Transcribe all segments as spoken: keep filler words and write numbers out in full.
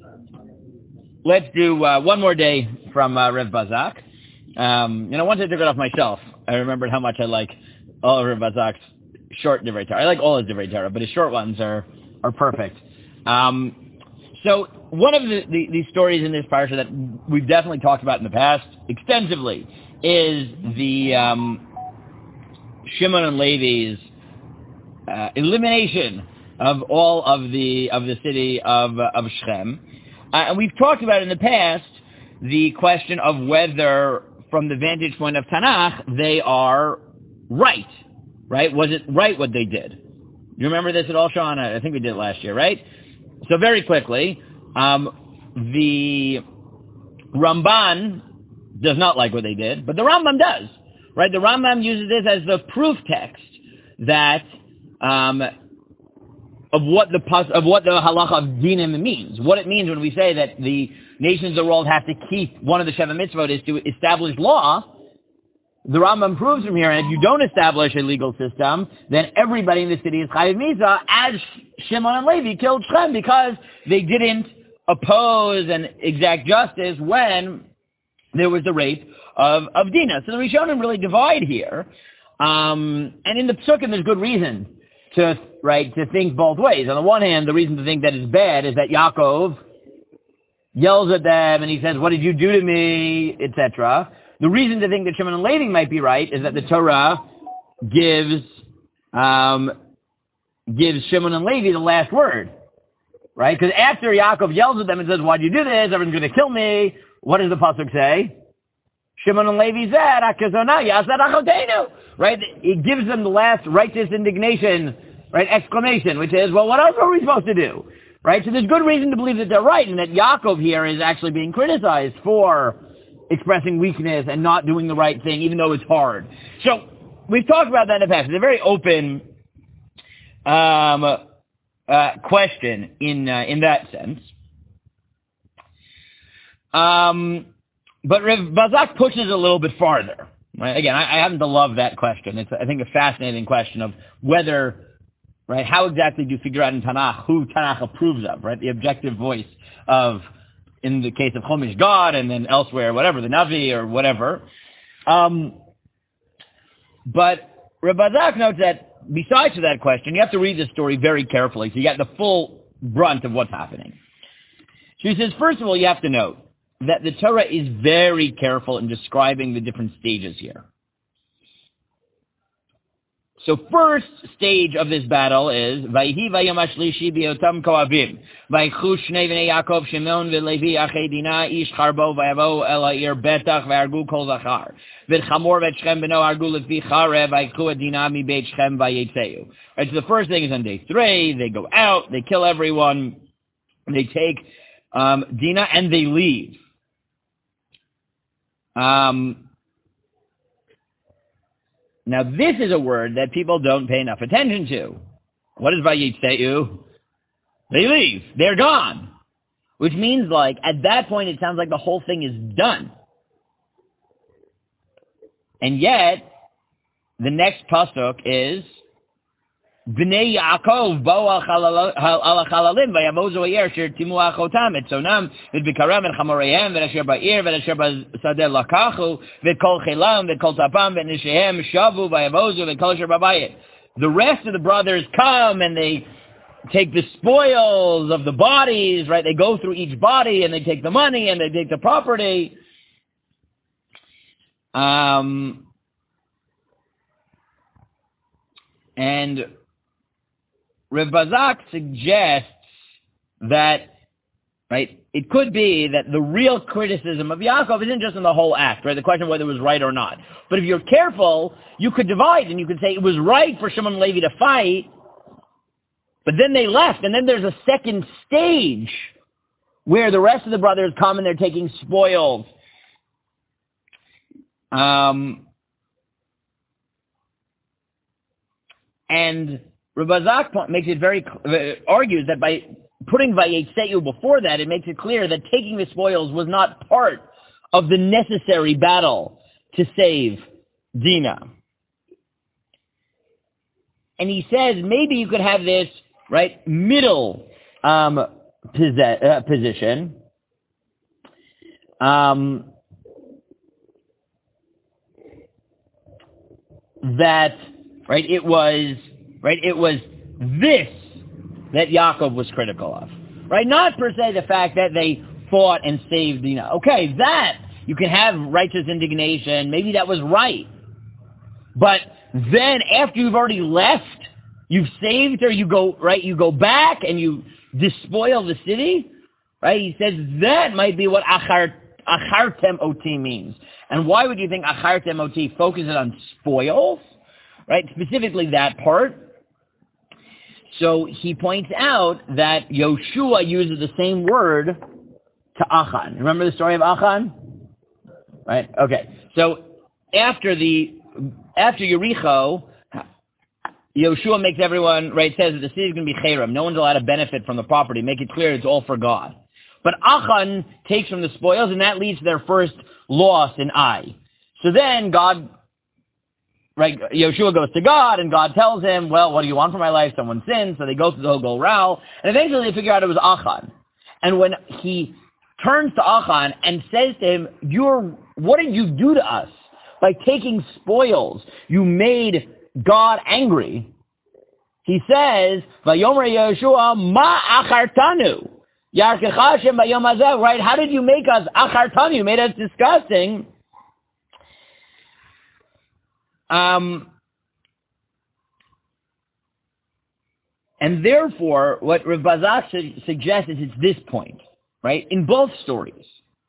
let's do uh, one more day from uh, Rev Bazak. Um, you know, once I took it off myself, I remembered how much I like all of Rev Bazak's short Divrei Torah. I like all his Divrei Torah, but his short ones are are perfect. Um, so one of the, the, the stories in this parsha that we've definitely talked about in the past extensively is the um, Shimon and Levi's uh, elimination of all of the of the city of uh, of Shechem, uh, and we've talked about in the past the question of whether, from the vantage point of Tanakh, they are right. Right? Was it right what they did? You remember this at all, Sean? I think we did it last year, right? So very quickly, um, the Ramban does not like what they did, but the Rambam does, right? The Rambam uses this as the proof text that um, of what the of what the halacha of dinim means. What it means when we say that the nations of the world have to keep one of the Sheva Mitzvot is to establish law. The Rambam proves from here, and if you don't establish a legal system, then everybody in the city is Chayiv Misa, as Shimon and Levi killed Shechem because they didn't oppose and exact justice when there was the rape of, of Dinah. So the Rishonim really divide here. Um, and in the Psukim, there's good reason to, right, to think both ways. On the one hand, the reason to think that it's bad is that Yaakov yells at them and he says, "What did you do to me?" et cetera. The reason to think that Shimon and Levi might be right is that the Torah gives um, gives Shimon and Levi the last word, right? Because after Yaakov yells at them and says, "Why'd you do this? Everyone's going to kill me." What does the pasuk say? Shimon and Levi said, "Akazona yasad achotenu." Right? It gives them the last righteous indignation, right? Exclamation, which is, "Well, what else are we supposed to do?" Right? So there's good reason to believe that they're right, and that Yaakov here is actually being criticized for expressing weakness and not doing the right thing, even though it's hard. So we've talked about that in the past. It's a very open um, uh, question in uh, in that sense. Um, but Rev Bazak pushes a little bit farther. Right? Again, I, I happen to love that question. It's, I think, a fascinating question of whether, right, how exactly do you figure out in Tanakh who Tanakh approves of, right? The objective voice of, in the case of Chumash, God, and then elsewhere, whatever, the Navi or whatever. Um, but Reb Bazak notes that besides to that question, you have to read the story very carefully so you get the full brunt of what's happening. So he says, first of all, you have to note that the Torah is very careful in describing the different stages here. So first stage of this battle is Vayhi vayom hashlishi biotam koavim Vaychu shnei vnei Yaakov Shimon v'Levi achei Dinah ish charbo vayavo el ha'ir betach v'argu kol zachar v'chamor v'Shechem b'no argu lefi charev vaychu Dinah mi beit Shechem vayetzeu. Right, so the first thing is on day three. They go out, they kill everyone, they take um, Dinah and they leave. Um. Now, this is a word that people don't pay enough attention to. What is vayetzeu? They leave. They're gone. Which means, like, at that point, it sounds like the whole thing is done. And yet, the next pasuk is, B'nei Yaakov bo al chalalim v'yamozu ha'yer sher timu achotam et sonam v'bikaram et chamorehem v'asher ba'ir v'asher b'sadeh lakachu v'kol chelam v'kol tapam v'nishehem shavu v'yamozu v'kol asher b'bayit. The rest of the brothers come and they take the spoils of the bodies, right? They go through each body and they take the money and they take the property. Um, and Rev Bazak suggests that, right, it could be that the real criticism of Yaakov isn't just in the whole act, right, the question of whether it was right or not. But if you're careful, you could divide and you could say it was right for Shimon and Levi to fight, but then they left, and then there's a second stage where the rest of the brothers come and they're taking spoils. Um, and Reb Bazak makes it very, uh, argues that by putting Vayetzeu before that, it makes it clear that taking the spoils was not part of the necessary battle to save Dinah. And he says maybe you could have this, right, middle um, posi- uh, position. Um, that, right, it was, right, it was this that Yaakov was critical of. Right? Not per se the fact that they fought and saved Dinah. Okay, that, you can have righteous indignation, maybe that was right. But then after you've already left, you've saved her, you go, right, you go back and you despoil the city, right? He says that might be what achar, achartem oti means. And why would you think achartem oti focuses on spoils, right? Specifically that part. So he points out that Yoshua uses the same word to Achan. Remember the story of Achan? Right? Okay. So after the, after Yericho, Yoshua makes everyone, right, says that the city is going to be Cherem. No one's allowed to benefit from the property. Make it clear it's all for God. But Achan takes from the spoils, and that leads to their first loss in Ai. So then God, right, Yoshua goes to God, and God tells him, well, what do you want from my life? Someone sinned, so they go through the whole Goral, and eventually they figure out it was Achan. And when he turns to Achan and says to him, You're, what did you do to us? By taking spoils, you made God angry. He says, Vayomer Yoshua, ma achartanu. Yarkecha Hashem bayom hazeh, right? How did you make us achartanu? You made us disgusting. Um, and therefore, what Rav Bazak su- suggests is it's this point, right? In both stories.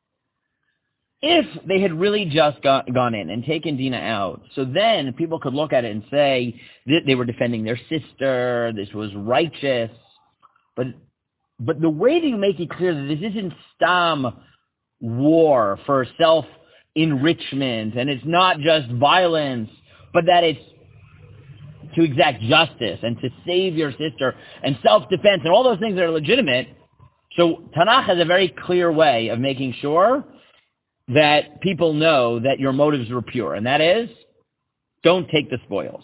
If they had really just got, gone in and taken Dinah out, so then people could look at it and say that they were defending their sister, this was righteous. But but the way that you make it clear that this isn't stam war for self-enrichment, and it's not just violence, but that it's to exact justice and to save your sister and self-defense and all those things that are legitimate. So Tanakh has a very clear way of making sure that people know that your motives were pure, and that is, don't take the spoils.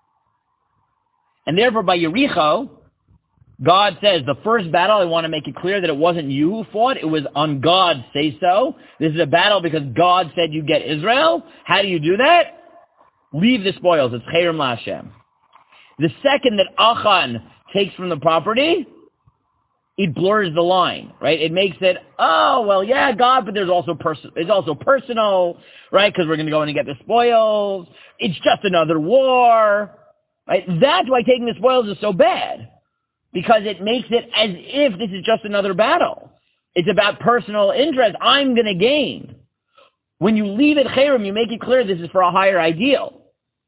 And therefore, by Yericho, God says, the first battle, I want to make it clear that it wasn't you who fought, it was on God's say-so. This is a battle because God said you get Israel. How do you do that? Leave the spoils. It's Cherem LaHashem. The second that Achan takes from the property, it blurs the line, right? It makes it, oh, well, yeah, God, but there's also pers- it's also personal, right? Because we're going to go in and get the spoils. It's just another war, right? That's why taking the spoils is so bad, because it makes it as if this is just another battle. It's about personal interest. I'm going to gain. When you leave it cherem, you make it clear this is for a higher ideal.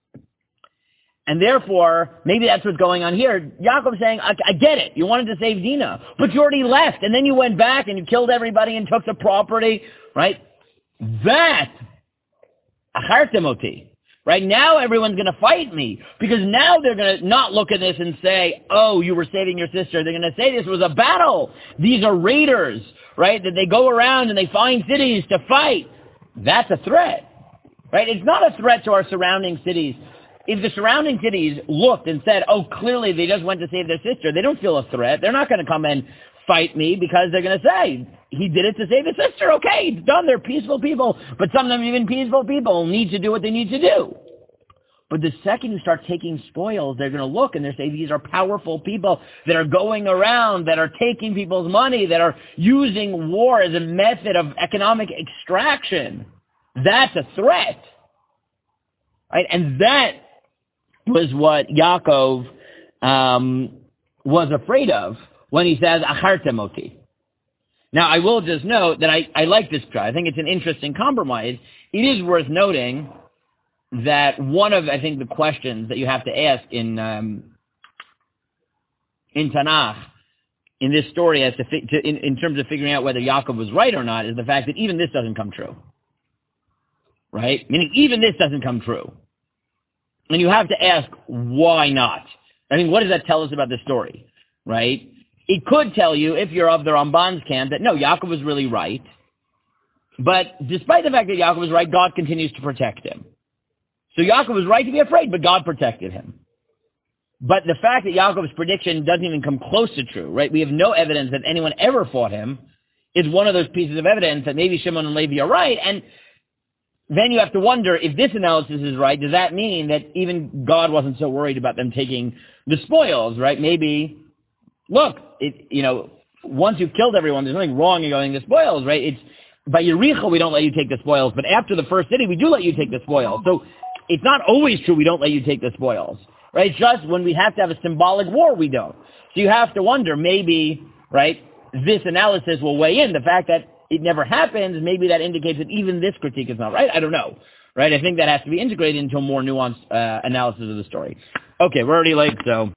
And therefore, maybe that's what's going on here. Yaakov's saying, I, I get it. You wanted to save Dinah, but you already left, and then you went back and you killed everybody and took the property, right? That, achartem oti, right? Now everyone's going to fight me, because now they're going to not look at this and say, oh, you were saving your sister. They're going to say this was a battle. These are raiders, right? That they go around and they find cities to fight. That's a threat, right? It's not a threat to our surrounding cities. If the surrounding cities looked and said, oh, clearly they just went to save their sister, they don't feel a threat. They're not going to come and fight me, because they're going to say, he did it to save his sister. Okay, it's done. They're peaceful people. But sometimes even peaceful people need to do what they need to do. But the second you start taking spoils, they're going to look and they're saying, these are powerful people that are going around, that are taking people's money, that are using war as a method of economic extraction. That's a threat. Right? And that was what Yaakov um, was afraid of when he says, achartem oti. Now, I will just note that I, I like this try. I think it's an interesting compromise. It is worth noting that one of, I think, the questions that you have to ask in um, in Tanakh, in this story, as to, to in, in terms of figuring out whether Yaakov was right or not, is the fact that even this doesn't come true. Right? Meaning, even this doesn't come true. And you have to ask, why not? I mean, what does that tell us about the story? Right? It could tell you, if you're of the Ramban's camp, that no, Yaakov was really right. But despite the fact that Yaakov was right, God continues to protect him. So Yaakov was right to be afraid, but God protected him. But the fact that Yaakov's prediction doesn't even come close to true, right? We have no evidence that anyone ever fought him, is one of those pieces of evidence that maybe Shimon and Levi are right. And then you have to wonder, if this analysis is right, does that mean that even God wasn't so worried about them taking the spoils, right? Maybe, look, it, you know, once you've killed everyone, there's nothing wrong in going to spoils, right? It's by Yericho, we don't let you take the spoils, but after the first city, we do let you take the spoils. So it's not always true we don't let you take the spoils, right? Just when we have to have a symbolic war, we don't. So you have to wonder, maybe, right, this analysis will weigh in. The fact that it never happens, maybe that indicates that even this critique is not right. I don't know, right? I think that has to be integrated into a more nuanced uh, analysis of the story. Okay, we're already late, so...